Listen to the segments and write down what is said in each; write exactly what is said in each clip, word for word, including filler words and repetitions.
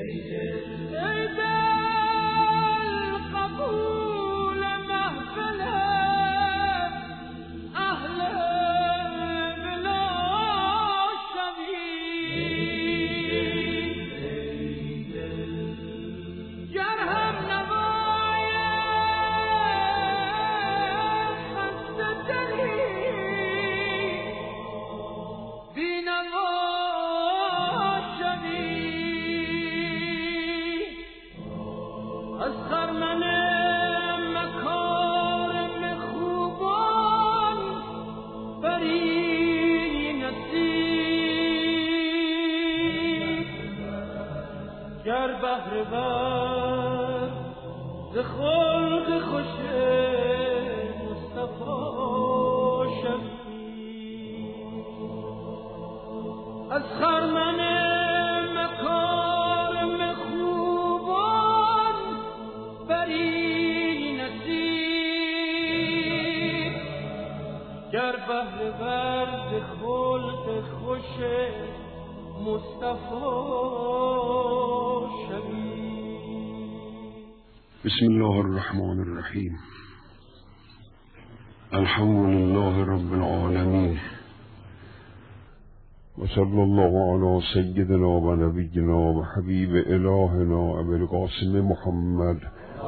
بسم الله الرحمن الرحیم. الحمد لله رب العالمین و صلی الله علی سیدنا و نبینا و حبیب الهنا ابی القاسم محمد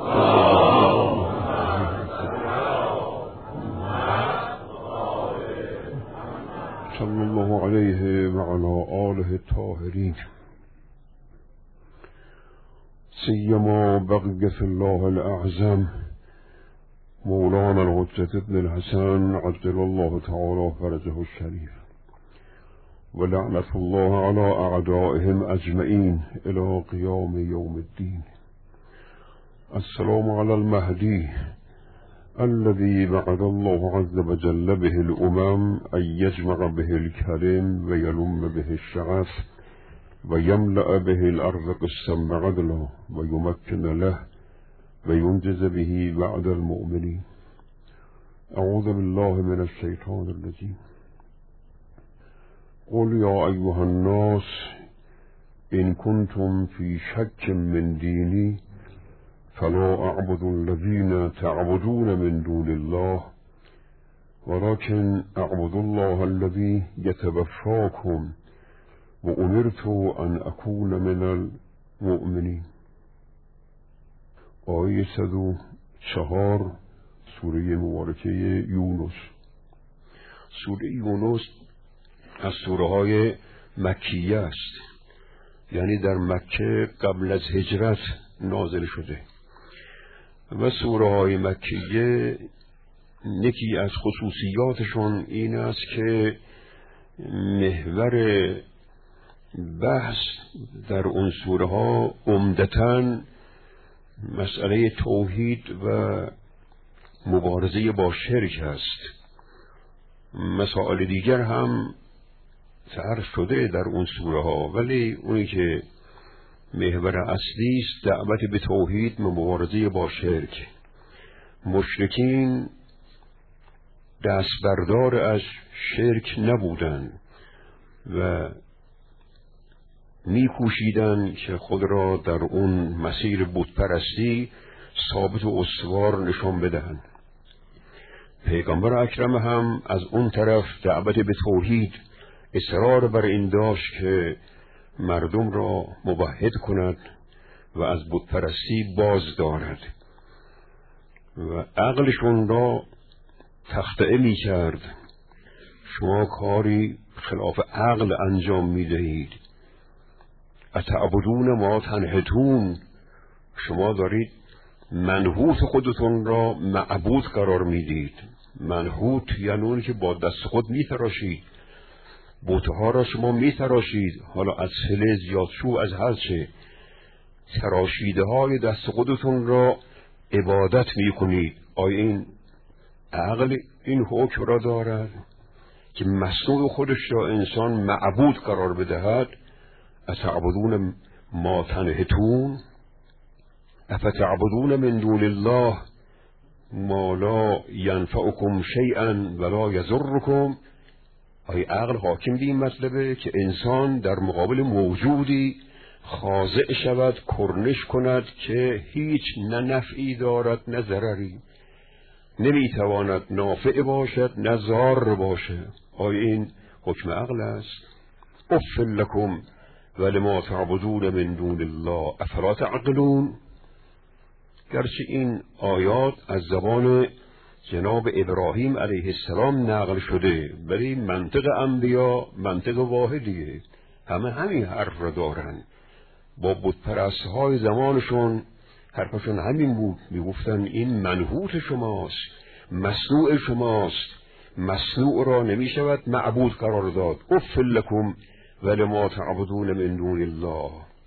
صلی الله علیه و علی آله الطاهرین، سیما بقیت الله الاعظم مولانا الحجة ابن الحسن عجل الله تعالی فرجه الشریف و لعنت الله علی اعدائهم اجمعین الى قیام یوم الدین. السلام علی المهدی الذي وعد الله عز وجل به الامم ان يجمع به الكلم و يلم به الشغف و یملأ به الارض قسطا عدلا و یمکن له و ینجز به وعد المؤمنین. اعوذ بالله من الشیطان الرجیم. قل یا ایها الناس ان کنتم فی شک من دینی فلا اعبد الذین تعبدون من دون الله ولكن اعبد الله الذی یتوفاکم و امرت ان اکون من المؤمنین. آیه صد و چهار سوره مبارکه یونس. سوره یونس از سوره های مکیه است، یعنی در مکه قبل از هجرت نازل شده و سوره های مکیه یکی از خصوصیاتشون این است که محور بحث در اون سوره ها عمدتاً مسئله توحید و مبارزه با شرک است. مسائل دیگر هم طرح شده در اون سوره ها، ولی اونی که محور اصلی است دعوت به توحید و مبارزه با شرک. مشرکین دست بردار از شرک نبودند و می کوشیدند که خود را در اون مسیر بت پرستی ثابت و استوار نشان بدهند. پیغمبر اکرم هم از اون طرف دعوت به توحید اصرار بر این داشت که مردم را موحد کند و از بت پرستی باز دارد و عقلشون را تخطئه می کرد. شما کاری خلاف عقل انجام می دهید. اتعبدون ما تنحتون، شما دارید منحوت خودتون را معبود قرار میدید. منحوت یعنی اونی که با دست خود میتراشید، بتها را شما میتراشید، حالا از فلز یا چوب از هر چه، تراشیده های دست خودتون را عبادت میکنید. آیا این عقل این حکم را دارد که مصنوع خودش را انسان معبود قرار بدهد؟ اتعبدون ما تنحتون افتعبدون من دون الله ما لا ینفعکم شیئا ولا یضرکم. آیا عقل حاکم به این مطلبه که انسان در مقابل موجودی خاضع شود، کرنش کند که هیچ نه نفعی دارد نه ضرری، نمیتواند نافع باشد نه ضار باشه. آیا این حکم عقل است؟ اف لکم ولما تعبدون من دون الله افلا تعقلون. گرچه این آیات از زبان جناب ابراهیم علیه السلام نقل شده، ولی منطق انبیا منطق واحدیه، همه همین حرف را دارن. با بتپرست های زمانشون حرفشون همین بود، میگفتن این منحوت شماست، مصنوع شماست، مصنوع را نمیشود معبود قرار داد. اف لکم ولما تعبدون من دون الله،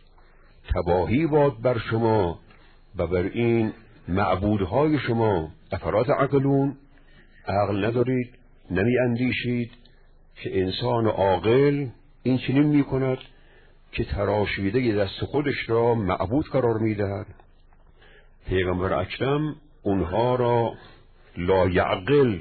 تباهی باد بر شما و بر این معبودهای شما. افلا تعقلون، عقل ندارید، نمی اندیشید که انسان عاقل این چنین می کند که تراشیده دست خودش را معبود قرار می دهد. پیغمبر اکرم اونها را لا یعقل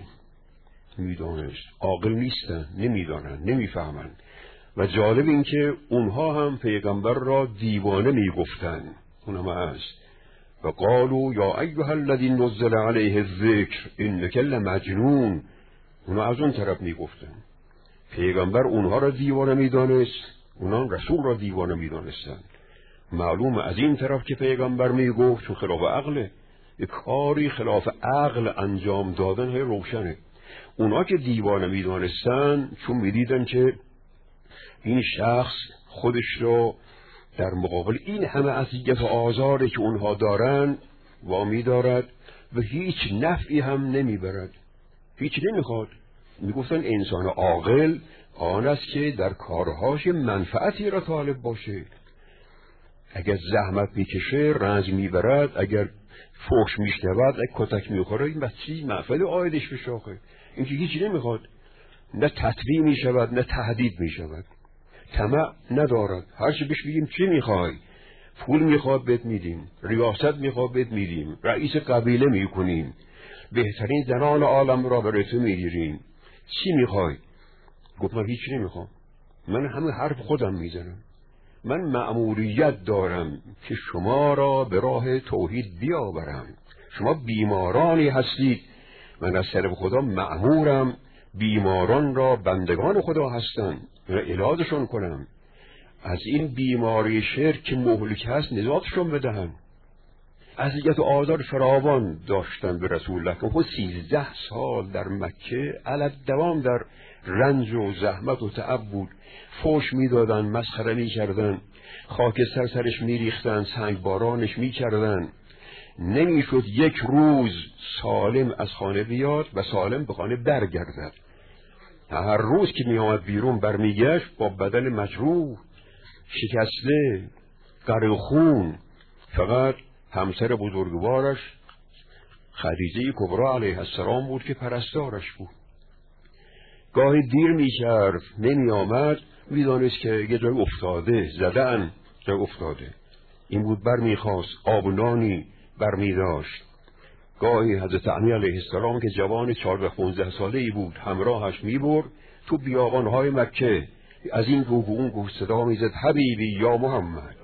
می دانست، عاقل نیستن، نمی دانن، نمی فهمن. و جالب این که اونها هم پیغمبر را دیوانه می گفتن. اونم هست و قالوا یا ایها الذی نزل علیه الذکر انک لمجنون. اونا از اون طرف می گفتن. پیغمبر اونها را دیوانه می دانست، اونها رسول را دیوانه می دانستن. معلوم از این طرف که پیغمبر می گفت چون خلاف عقله، یک کاری خلاف عقل انجام دادن های روشنه. اونا که دیوانه می دانستن چون می دیدن که این شخص خودش را در مقابل این همه اذیت و آزاری که اونها دارن وامی دارد و هیچ نفعی هم نمیبرد، هیچ نمیخواد. میگفتن انسان عاقل آن است که در کارهاش منفعتی را طالب باشه. اگر زحمت میکشه رنج میبرد، اگر فحش میشنود، اگر کتک میخوره، این بچی منفعت آیدش به شاخه. این که هیچ نمیخواد، نه تطبیع میشود نه تهدید میشود. طمع ندارد، هر چی بهش بگیم چی میخوای؟ پول میخواد بهت میدیم، ریاست میخواد بهت میدیم، رئیس قبیله میکنیم، بهترین زنان عالم را برای تو میگیریم. چی میخوای؟ گفت من هیچ نمیخوام، من همه حرف خودم میزنم. من مأموریت دارم که شما را به راه توحید بیاورم. شما بیمارانی هستید، من از طرف خدا مأمورم بیماران را بندگان خدا هستند و علاجشون کنم، از این بیماری شرک که مهلک هست نجاتشون بدهم. اذیت و آزار فراوان داشتن به رسول الله که خود سیزده سال در مکه علت دوام در رنج و زحمت و تعب بود. فوش میدادن، مسخره میکردن، خاکستر سرش میریختن، سنگ بارانش میکردن. نمیشد یک روز سالم از خانه بیاد و سالم به خانه برگردد. هر روز که میآمد بیرون برمیگشت با بدن مجروح، شکسته، غرق خون. فقط همسر بزرگوارش خدیجه کبری علیه السلام بود که پرستارش بود. گاهی دیر میکرد، نمی آمد، میدانست که یه جای افتاده، زدن جای افتاده. این بود برمیخواست، آب و نانی برمیداشت. گاهی حضرت علی علیه السلام که جوان چهارده پانزده ساله ای بود همراهش میبرد تو بیابانهای مکه، از این گوه اون گوه صدا میزد حبیبی یا محمد.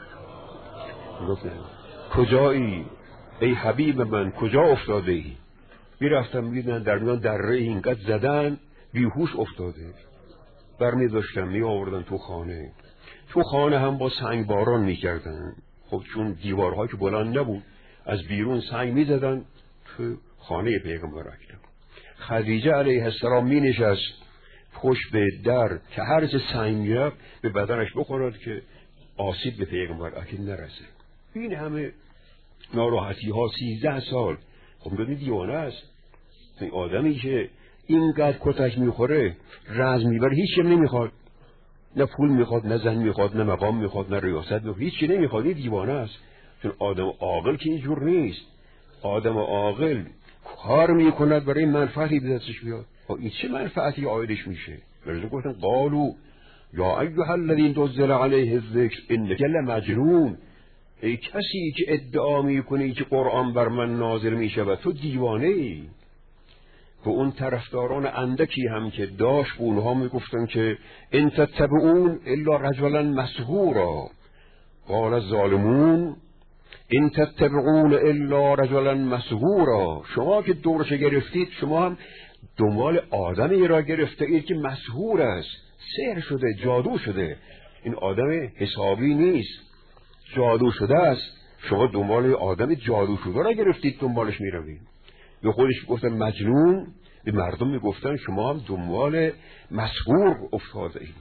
کجایی ای حبیب من، کجا افتاده ای؟ میرفتم میدن در میان دره اینقدر زدن بیهوش افتاده. برمی داشتم می آوردن تو خانه. تو خانه هم با سنگ باران میکردن. خب چون دیوارها که بلند نبود از بیرون سنگ میزدن تو خانه پیغمبر اکرم. خدیجه علیه السلام می نشست پشت به در که هر چه سنگ میرفت به بدنش بخورد که آسیب به پیغمبر اکرم نرسه. این همه ناراحتی ها سیزده سال. خب ببین دیوانه است. این آدمی که اینقدر کتک میخوره رزم میبره، هیچ چیز نمیخواد، نه پول میخواد، نه زن میخواد، نه مقام میخواد، نه ریاست میخواد، هیچ چیز نمیخواد. این دیوانه است. چون آدم عاقل که اینجور نیست. آدم عاقل کار میکند برای منفعتی به دستش بیاد. این چه منفعتی عایدش میشه؟ برای گفتن قالوا یا ایها الذی نزل علیه الذکر انک لمجنون. ای کسی که ادعا میکنی که قرآن بر من نازل میشود تو دیوانه ای. و اون طرفداران اندکی هم که داشت به اونها میگفتن که ان تتبعون الا رجلا مسحورا. قال الظالمون این تتبعون الا رجلا مسحورا، شما که دورش گرفتید شما هم دنبال آدمی را گرفته اید که مسحور است، سحر شده، جادو شده. این آدم حسابی نیست، جادو شده است. شما دنبال آدم جادو شده را گرفتید، دنبالش میروید. به خودش گفتن مجنون، به مردم میگفتن شما هم دنبال مسحور افتاده اید.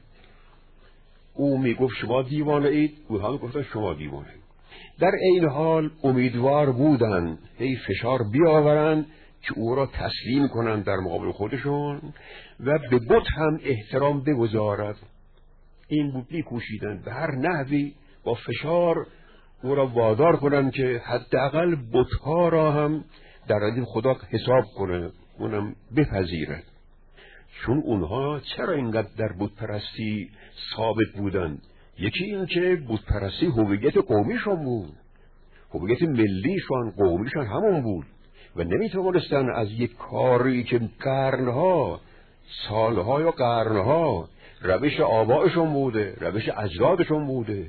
او میگفت شما دیوانه اید، او هم گفتن شما دیوانه اید. در این حال امیدوار بودند هی فشار بیاورند که او را تسلیم کنند در مقابل خودشون و به بت هم احترام بگذارد. این بود میکوشیدند به هر نحوی با فشار او را وادار کنند که حداقل بت‌ها را هم در دید خدا حساب کنه، اونم بپذیرد. چون اونها چرا اینقدر در بت پرستی ثابت بودند؟ یکی این که بت پرستی هویت قومیشان بود، هویت ملیشان، قومیشان همون بود و نمیتوانستن از یک کاری که قرنها، سالها یا قرنها روش آبائشون بوده، روش اجدادشون بوده،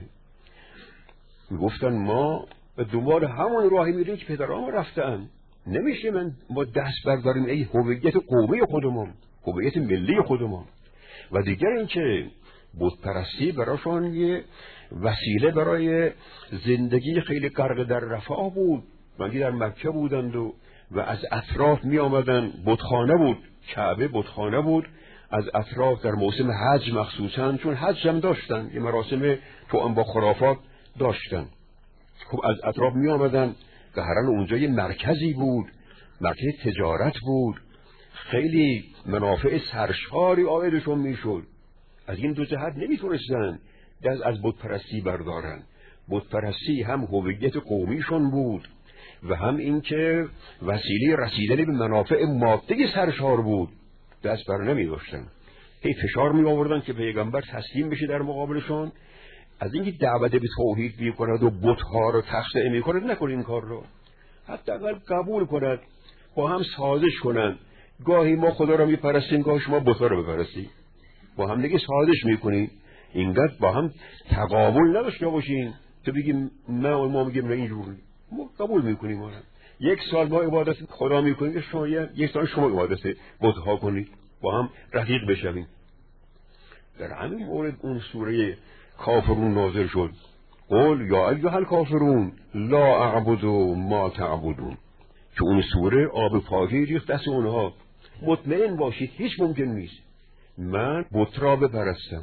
میگفتن ما به دنبال همون راهی میریم که پدران رفتن، نمیشه من ما دست برداریم ای هویت قومی خودمون، هویت ملی خودمون. و دیگر این که بت پرستی براشون یه وسیله برای زندگی خیلی غرق در رفاه بود. مگه در مکه بودند و, و از اطراف می آمدن، بتخانه بود، کعبه بتخانه بود، از اطراف در موسم حج مخصوصا، چون حج هم داشتن، یه مراسم تو هم با خرافات داشتن، خب از اطراف می آمدن. قهرن اونجا یه مرکزی بود، مرکز تجارت بود، خیلی منافع سرشاری عایدشون می شد. از این دو جهت نمیتونستن دست از بت پرستی بردارن. بت پرستی هم هویت قومیشون بود و هم این که وسیله رسیدن به منافع مادی سرشار بود. دست بر نمی داشتن، هی فشار می آوردن که پیغمبر تسلیم بشه در مقابلشون. از اینکه دعوت به توحید می کند و بت‌ها رو تخطئه می کند، نکنید این کار رو، حداقل قبول کند، با هم سازش کنند. گاهی ما خدا رو می پرستیم، گاهی شما بت‌ها رو بپرستید، با هم دیگه سازش میکنین. اینقدر با هم تقابل نداشته باشین تو بگیم نه و ما میگیم نه، اینجوری ما قبول میکنیم. ما یک سال ما عبادت خدا میکنیم که شما یک سال شما عبادت بت‌ها کنید، با هم رفیق بشویم. در همین مورد اون سوره کافرون نازل شد. قل یا ایها الکافرون لا اعبد ما تعبدون، که اون سوره آب پاکی ریخت دست اونها. مطمئن باشید هیچ ممکن نیست من بت را بپرستم.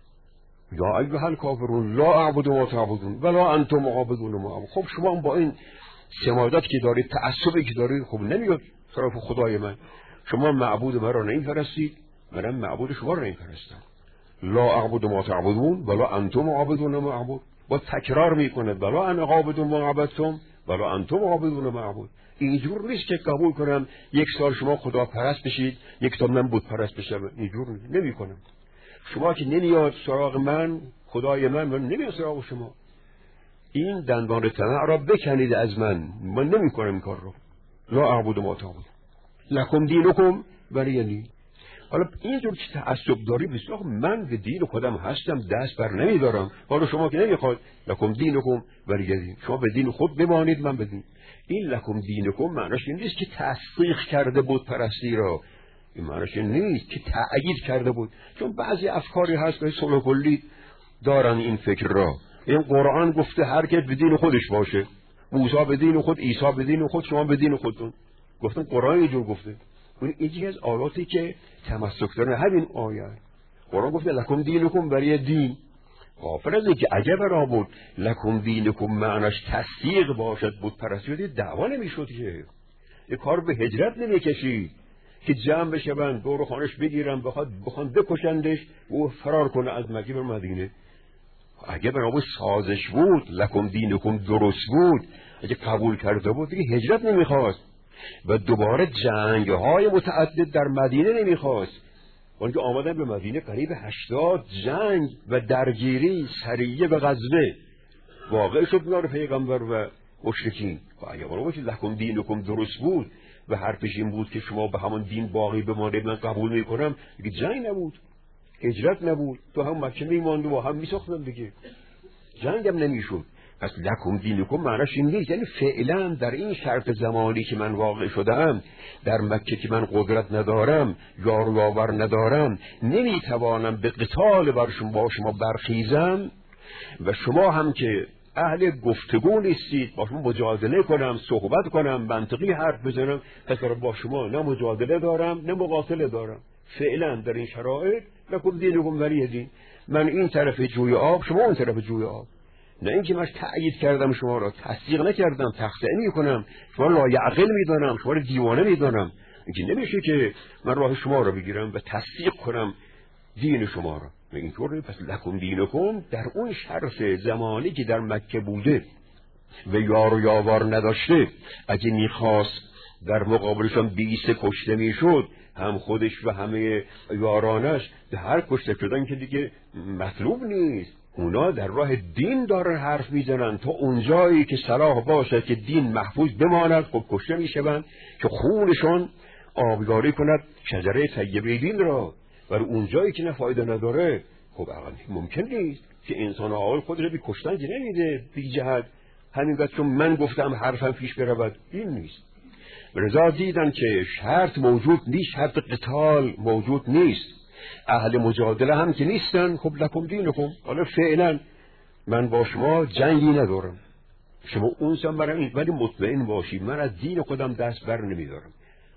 یا ایها الکافرون لا اعبد ما تعبدون ولا انتم عابدون ما اعبد. خب شما با این سماجت که دارید، تعصبی که دارید، خب نمیاد طرف خدای من. شما معبود من را نمیپرستید، منم معبود شما را نمیپرستم. لا اعبد ما تعبدون ولا انتم عابدون ما اعبد. با تکرار میکنه ولا انا عابد ما عبدتم ولا انتم عابدون ما اعبد. اینجور نیست که قبول کنم یک سال شما خدا پرست بشید، یک سال من بت پرست بشم. اینجور نمی کنم. شما که نمیاد سراغ من، خدای من، من نمیاد سراغ شما. این دندان طمع را بکنید از من، من نمی کنم این کار رو. لا اعبد ما تعبدون لکم دینکم ولی دین. حالا اینجور که تعصب داری بسیار، من به دین خودم هستم، دست بر نمیدارم. حالا شما که نمیخواد لکم دینکم ولی دین، شما به دین خود بمانید، من بدین. این لکم دینکم معناش این نیست که تصدیق کرده بود پرستی را، این معناش این نیست که تأیید کرده بود. چون بعضی افکاری هست که صلح کلی دارن این فکر را. این قرآن گفته هر کس به دین خودش باشه، موسی به دین خود، عیسی به دین خود، شما به دین خودتون. گفتن قرآن اینجور گفته. اون یکی از آیاتی که تمسک داره همین آیه. قرآن گفته لکم دینکم ولی دین. غافل از اینکه عجب را بود لکم دینکم معناش تصدیق باشد بود پرستی، دعوا نمیشد که یه کار به هجرت نمیکشید که جمع بشوند دور خانش بگیرن بخواد بخوان بکشندش و فرار کنه از مکه به مدینه. اگه برای سازش بود، لکم دینکم درست بود، اگه قبول کرده بود دیگه هجرت نمیخواست و دوباره جنگ های متعدد در مدینه نمیخواست. اونجا آمدن به مدینه قریب هشتاد جنگ و درگیری، سریه و غزوه واقع شد میان پیغمبر و مشرکین. و اگه برای لکم دینکم درست بود و حرفش این بود که شما به همون دین باقی بمانید، من قبول میکنم، دیگه جنگ نبود، هجرت نبود، تو هم مکه میماند و هم میساختن دیگه. جنگ هم نمیشد. پس لکم دینکم معناش این نیست، یعنی فعلا در این شرط زمانی که من واقع شدم در مکه که من قدرت ندارم، یار و یاور ندارم، نمیتوانم به قتال بر شما با شما برخیزم و شما هم که اهل گفتگو نیستید با شما مجادله کنم، صحبت کنم، منطقی حرف بزنم، پس با شما نه مجادله دارم نه مقاتله دارم. فعلا در این شرایط لکم دینکم ولی دین، من این طرف جوی آب شما اون طرف جوی آب. نه اینکه من تأیید کردم شما را، تصدیق نکردم، تخطئه میکنم، شما را لایعقل میدانم، شما را دیوانه میدانم. اینکه نمیشه که من راه شما را بگیرم و تصدیق کنم دین شما را. اینطور پس لکم دینکم در اون شرط زمانی که در مکه بوده و یار و یاور نداشته، اگه میخواست در مقابلشان بیست کشته میشد، هم خودش و همه یارانش در هر کشته شدن که دیگه مطلوب نیست. اونا در راه دین دارن حرف میزنن تا اونجایی که صلاح باشه که دین محفوظ بماند، خب کشته میشوند که خونشان آبیاری کند شجره طیبه دین را. و اونجایی که نه فایده نداره، خب اقلا ممکن نیست که انسان عاقل خودش رو بی کشتن که نمیده بی جهت، همینقدر چون من گفتم حرفم پیش برود. این نیست. رضا دیدن که شرط موجود نیست، شرط قتال موجود نیست، اهل مجادله هم که نیستن. خب لکم دینکم، حالا فعلا من با شما جنگی ندارم، شما اون سم برم، ولی مطمئن باشید من از دین خودم دست بر نمیدارم.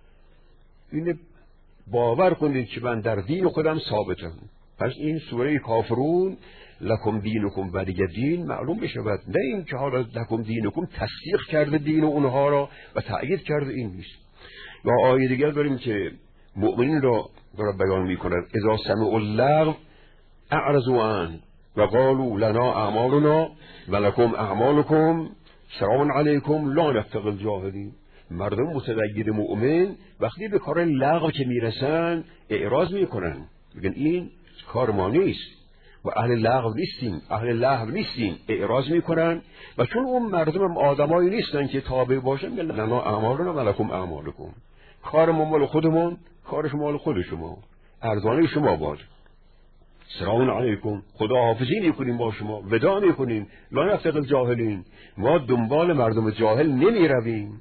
این باور کنید که من در دین خودم ثابتم. پس این سوره کافرون لکم دینکم ولی دین معلوم بشود، نه این که حالا لکم دینکم تصدیق کرده دین اونها را و تأیید کرده، این نیست. و آیه دیگر داریم که مؤمنین را را بیان می‌کند اذا سمعوا اللغو اعرضوا عنه و قالوا لنا اعمالنا و لکم اعمالکم سلام علیکم لا نبتغی الجاهلین. مردم متدین مؤمن وقتی به کار لغو که میرسن اعراض میکنن، میگن این کار ما نیست و اهل لغو نیستیم، اهل لهو نیستیم، اعراض میکنن. و چون اون مردم هم آدمایی نیستن که تابع باشن، میگن لنا اعمالنا و لکم اعمالکم، کار ما مال خودمون، کارش مال خود شما، ارزانه شما باد. سلام علیکم، خدا حافظی میکنیم با شما، ودا میکنیم، لا نبتغی الجاهلین، ما دنبال مردم جاهل نمی رویم.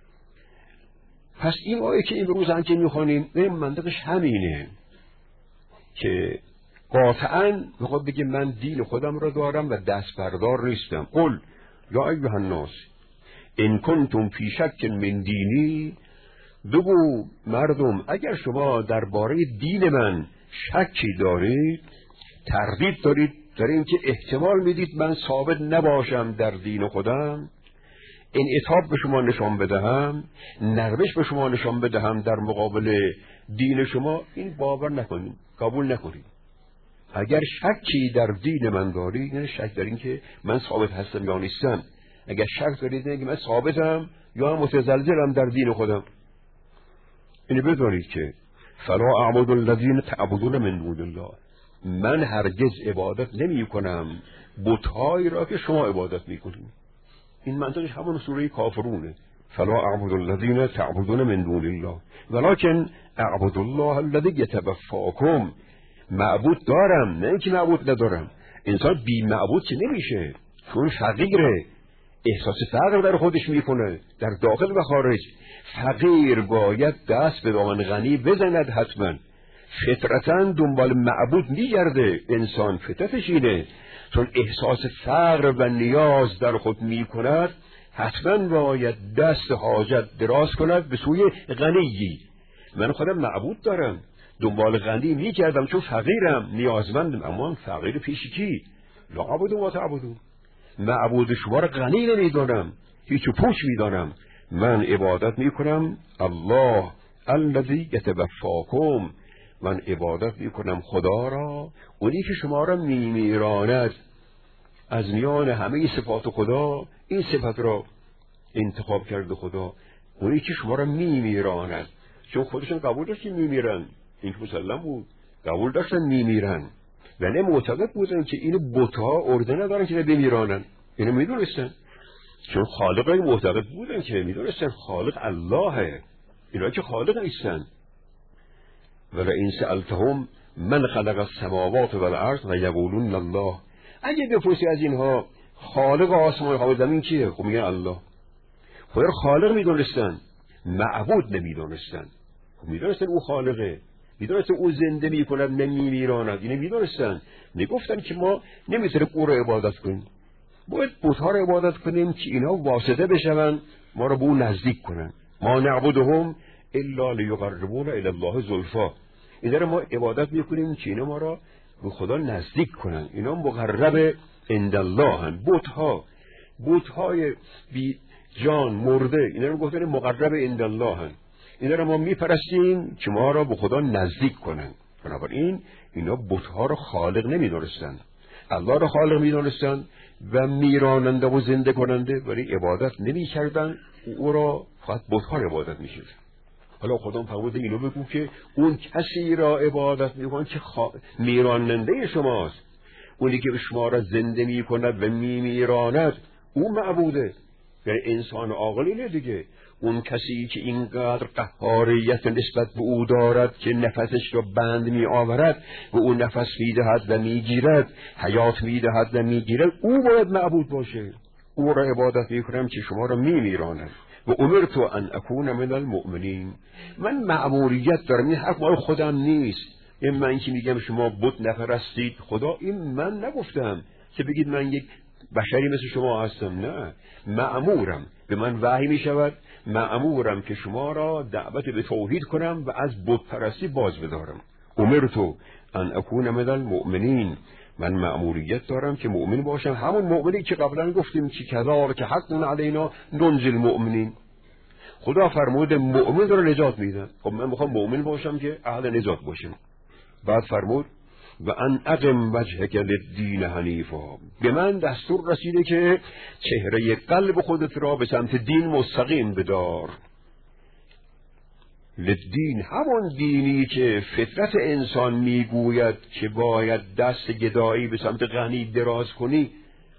پس این آیه که امروز انجام میخوانیم این منطقش همینه که قاطعاً میخواد بگه من دین خودم را دارم و دست بردار نیستم. قل یا ایها الناس ان کنتم فی شک من دینی، بگو مردم اگر شما درباره دین من شکی دارید، تردید دارید در این که احتمال میدید من ثابت نباشم در دین خودم، انعطاف به شما نشان بدهم، نرمش به شما نشان بدهم در مقابل دین شما، این باور نکنید، قبول نکنید. اگر شکی در دین من دارید، یعنی شک در این که من ثابت هستم یا نیستم، اگر شک دارید اینکه من ثابتم یا متزلزلم در دین خودم، اینو بدانید که فلا اعبد الذین تعبدون من دون الله، من هرگز عبادت نمی کنم بت‌هایی را که شما عبادت میکنید. این منطقش همون سوره کافرونه، فلا اعبد الذین تعبدون من دون الله ولکن اعبد الله الذی یتوفاکم. معبود دارم، نه اینکه معبود ندارم. انسان بی معبود که نمیشه، چون فقیره، احساس فقر در خودش میکنه در داخل و خارج. فقیر باید دست به دامن غنی بزند، حتما فطرتاً دنبال معبود میگرده. انسان فطرتش اینه، چون احساس فقر و نیاز در خود میکند، حتما باید دست حاجت دراز کند به سوی غنیی. من خودم معبود دارم، دنبال غنی میکردم چون فقیرم، نیازمندم، اما فقیر پیش کی؟ لا عبدو و تعبدون، معبود شما را غنی نمیدانم، هیچ پوچ میدانم. من عبادت میکنم الله الذی یتوفاکم، من عبادت میکنم خدا را، اونی که شما را میمیراند. از میان همه صفات خدا این صفت را انتخاب کرده خدا، اونی که شما را میمیراند. چون خودشون قبول داشتن میمیرن، این که مسلم بود، قبول داشتن میمیرن و نه معتقد بودن که این بت‌ها ارده ندارن که بمیرانن. اینو میدونستن، چون خالق های معتقد بودن که میدونستن خالق اللهه، اینا که خالق نیستن. ولئن سألتهم من خلق السماوات والارض لیقولون الله، اگه بپرسی از اینها خالق آسمان و زمین کیه؟ خب میگن الله. خدا رو خالق میدونستن، معبود نمیدونستن. خب میدونستن او خالقه، میدونستن او زنده میکند نمیمیراند، اینه میدونستن. میگفتن که ما نمیتونیم او رو عبادت کنیم، باید بت‌ها رو عبادت کنیم که اینا واسطه بشون ما رو به او نزدیک کنن. ما نعبدهم الا لیقربونا الی الله زلفا. اینا رو ما عبادت میکنیم که اینا ما رو به خدا نزدیک کنن. اینا مقرب عند الله هن. بت‌ها بت‌های بی جان مرده، اینا رو گفتن مقرب عند الله هن. اینا رو ما میپرستیم که ما را به خدا نزدیک کنن. بنابراین اینا بت‌ها رو خالق نمیدونستن، الله رو خالق میدونستن و میراننده و زنده کننده، ولی عبادت نمیکردن، او را فقط بت‌ها رو عبادت میکردن. حالا خدا فرموده اینو بگو که اون کسی را عبادت میکنن که خوا... میراننده شماست، اونی که شما را زنده میکند و میمیراند، او معبوده. یعنی انسان عاقل اینه دیگه. اون کسی که اینقدر قهاریت نسبت به او دارد که نفسش را بند می آورد و اون نفس می دهد و می گیرد، حیات می دهد و می گیرد، او باید معبود باشه. او را عبادت می کنم که شما را می میراند. و امرت ان اکون من المؤمنین. من مأموریت دارم، این حق مال خودم نیست. این من که میگم شما بت نپرستید خدا، این من نگفتم که بگید من یک بشری مثل شما هستم. نه، مأمورم، به من وحی می شود، مأمورم که شما را دعوت به توحید کنم و از بت پرستی باز بدارم. امرت ان اکون من المؤمنین. من مأموریت دارم که مؤمن باشم، همون مؤمنی که قبلا گفتیم که کذالک حقا علینا ننجی المؤمنین. خدا فرمود مؤمن رو نجات میدن. خب من میخوام مؤمن باشم که اهل نجات باشم. بعد فرمود و ان اقم وجهک للدین حنیفا. به من دستور رسیده که چهره قلب خودت را به سمت دین مستقیم بدار. للدین، همون دینی که فطرت انسان میگوید که باید دست گدایی به سمت غنی دراز کنی،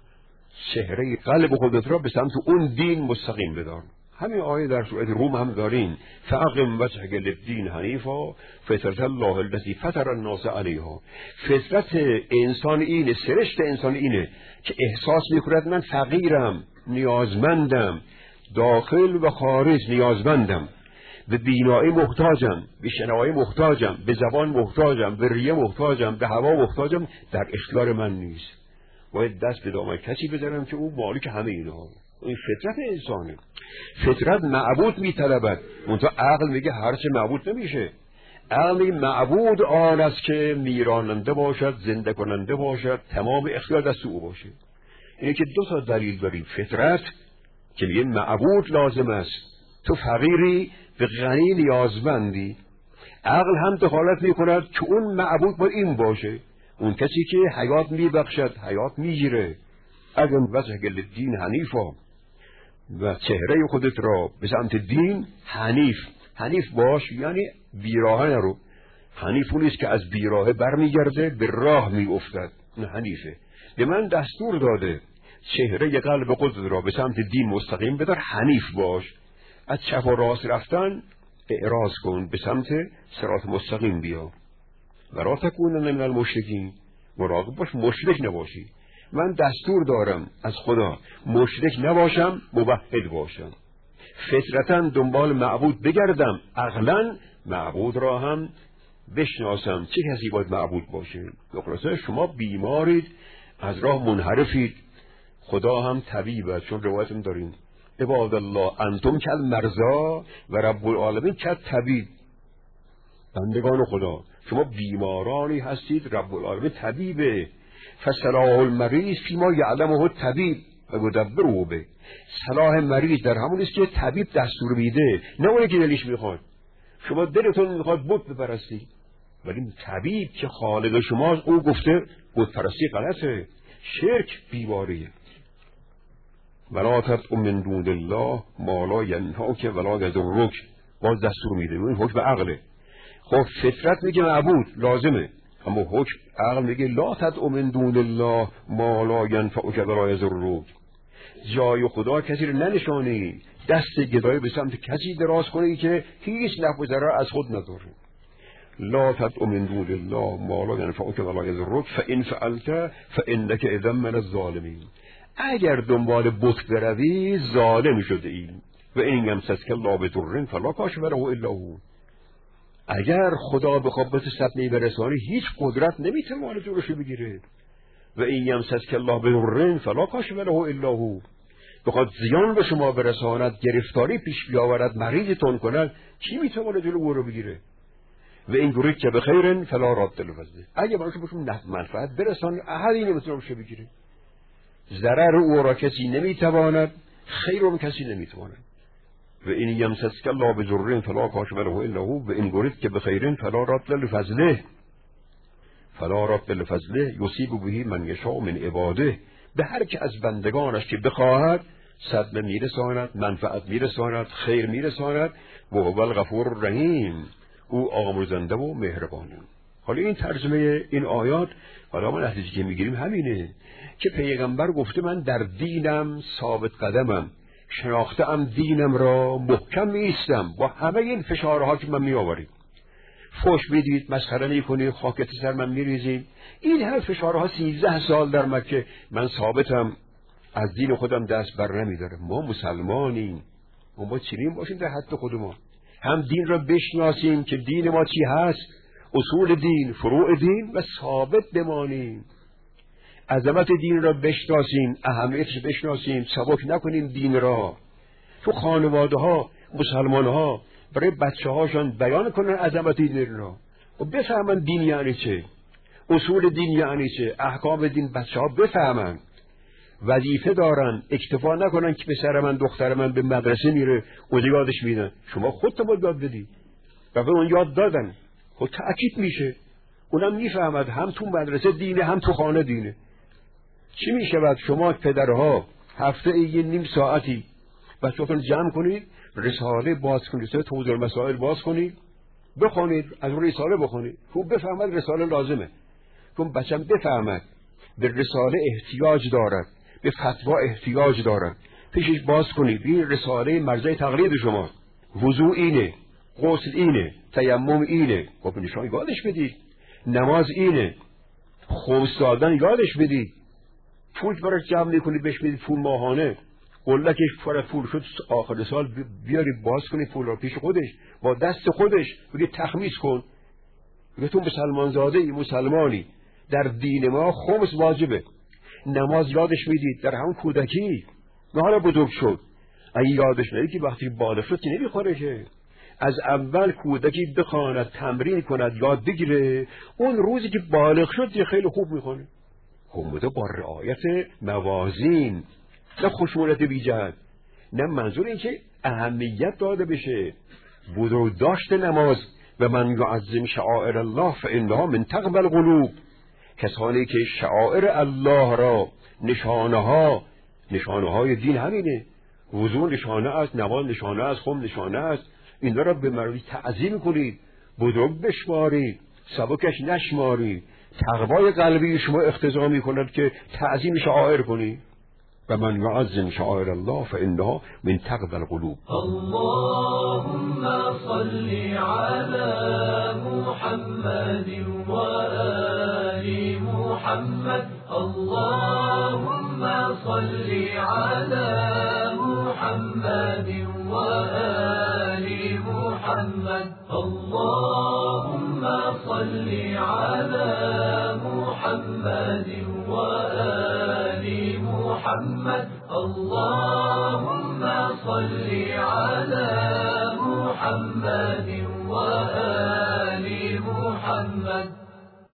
چهره قلب خودت را به سمت اون دین مستقیم بدار. همین آیه در سوره روم هم دارین، فاقم وجهک للدین حنیفا فطرت الله التي فطر الناس علیها. فطرت انسان اینه، سرشت انسان اینه که احساس میکند من فقیرم، نیازمندم، داخل و خارج نیازمندم، به بینایی محتاجم، به شنوایی محتاجم، به زبان محتاجم، به ریه محتاجم، به هوا محتاجم، در اختیار من نیست. باید دست به دامن کسی بزنم که او مالک همه اینها. این فطرت انسانه. فطرت معبود میطلبد، منتها عقل میگه هرچه معبود نمیشه. عقل میگه معبود آن است که میراننده باشد، زنده کننده باشد، تمام اختیار دست او باشه. اینه که دو تا دلیل داریم. فطرت که میگه معبود لازم است، تو فقیری به غنی نیازمندی. عقل هم دخالت میکند که اون معبود با این باشه، اون کسی که حیات میبخشد، حیات میگیره. اگر وجهک للدین حنیفا، و چهره خودت را به سمت دین حنیف. حنیف باش یعنی بیراه نرو. حنیف اون است که از بیراه برمیگرده به راه میافتد، این حنیفه. به من دستور داده چهره قلب خودت را به سمت دین مستقیم بدار، حنیف باش. از چپ و راست رفتن اعراض کن، به سمت صراط مستقیم بیا. و لا تکونن من المشرکین، مراقب باش مشرک نباشی. من دستور دارم از خدا مشرک نباشم، موحد باشم. فطرتاً دنبال معبود بگردم، عقلاً معبود را هم بشناسم، چه کسی باید معبود باشه. خلاصه شما بیمارید، از راه منحرفید، خدا هم طبیبه، چون روایتم داریم عباد الله انتم کل مرضا و رب العالمین کل طبیب. بندگان خدا شما بیمارانی هستید، رب العالمین طبیبه. فصلاح المریض فیما یعلمه طبیب و مدبره به. صلاح مریض در همون است که طبیب دستور میده، نه اونی که دلش میخواد. شما دلتون میخواد بت بپرستی، ولی طبیب که خالق شماست او گفته بت پرستی غلطه، شرک بیماریه. ولا تدع من دون الله ما لا ینهاک ولا یضرک. باز دستور میده، این حکم عقله. خب فطرت میگه معبود لازمه، اما حکم عقل میگه لا تدع من دون الله ما لا ینفعک ولا یضرک. جای خدا کسی رو ننشانی، دست گدایی به سمت کسی دراز کنی که هیچ نفع و ضرر از خود نداره. لا تدع من دون الله ما لا ينفعك ولا يضرك فإن فعلت فإنك إذا من الظالمین. اگر دنبال بت بروی ظالم شده ای. و این یمسسک الله بضر فلا کاشف له الا هو. اگر خدا بخواد به صدمه برسانی هیچ قدرت نمیتونه جلوشو بگیره. و این یمسسک الله بضر فلا کاشف له الا هو. بخواد زیان به شما برساند، گرفتاری پیش بیاورد، مریضتون کند، کی میتونه جلو او رو بگیره؟ و این گروه که به خیرن فلا راد لفضله. اگه براشون بهشون منفعت برسانی احدی نمیتونه روش بگیره. ضرر او را کسی نمیتواند، خیر رو کسی نمیتواند. و این یمسسک الله بضر فلا کاشف له الا هو. و این گروه که به خیرن فلا راد لفضله. فلا راد لفضله یصیب به من یشاء من عباده. به هر که از بندگانش که بخواهد صدمه میرساند، منفعت میرساند، خیر میرساند. و هو الغفور الرحیم. او آمرزنده و مهربانه. حالا این ترجمه این آیات، حالا ما نتیجه که میگیریم همینه که پیغمبر گفته من در دینم ثابت قدمم، شناختم دینم را، محکم ایستم با همه این فشارها که من میآوریم. فوش بدید، مسخره میکنید، خاک سر من میریزید. این همه فشارها سیزده سال در مکه، من ثابتم، از دین خودم دست بر نمیدارم. ما مسلمانیم، ما با چنین باشیم در حد خودمان. هم دین را بشناسیم که دین ما چی هست، اصول دین، فروع دین، و ثابت بمانیم. عظمت دین را بشناسیم، اهمیتش بشناسیم، سبک نکنیم دین را. تو خانواده ها مسلمان ها برای بچه هاشان بیان کنن عظمت دین را و بفهمن دین یعنی چه، اصول دین یعنی چه، احکام دین بچه ها بفهمن. وظیفه دارن، اکتفا نکنن که پسر من دختر من به مدرسه میره و یادش میدن. شما خودت باید یاد بدی و به اون یاد دادن خود تأکید میشه، اونم میفهمد هم تو مدرسه دینه هم تو خانه دینه. چی میشود شما پدرها هفته ای نیم ساعتی بچه‌تون جمع کنید، رساله باز کنید، توضیح مسائل باز کنید، بخونید، از رساله بخونید، خوب بفهمد رساله لازمه، چون بچه‌م بفهمد به رساله احتیاج دارد، به فتوا احتیاج دارد، پیشش باز کنید. این رساله مرجع تقلید شما، وضوء اینه، غسل اینه، تیمم اینه، خب نشان یادش بدید. نماز اینه، خمس دادن یادش بدید. پول برای جمع میکنید بهش بدید، پول ماهانه، قلکش پر پول شد آخر سال بیارید باز کنید پول را پیش خودش با دست خودش، بگید تخمیس کن، بگید تو مسلمان زاده ای، مسلمانی، در دین ما خمس واجبه. نماز یادش میدید در همون کودکی، نه حالا بزرگ شد. اگه یادش ندید که وقتی بالغ شد که نمیخوره که از اول کودکی بخواند، تمرین کند، یاد بگیره، اون روزی که بالغ شد خیلی خوب میخونه. خب با رعایت موازین، نه خشونت بیجهت، نه منظور این که اهمیت داده بشه. بزرگ داشت نماز و من یعظم شعائر الله فانها من تقوی القلوب. کسانی که شعائر الله را، نشانه ها، نشانه های دین همینه، وضو نشانه است، نماز نشانه است، خم نشانه است، این را به مردی تعظیم کنید، بزرگ بشمارید، سبکش نشمارید. تقوای قلبی شما اقتضا می کند که تعظیم شعائر کنید. و من یعظم شعائر الله فانها من تقوی القلوب. اللهم صل على محمد و آل محمد. اللهم صل على محمد و آل محمد. اللهم صل على محمد و آل محمد. اللهم صل على محمد و آل محمد.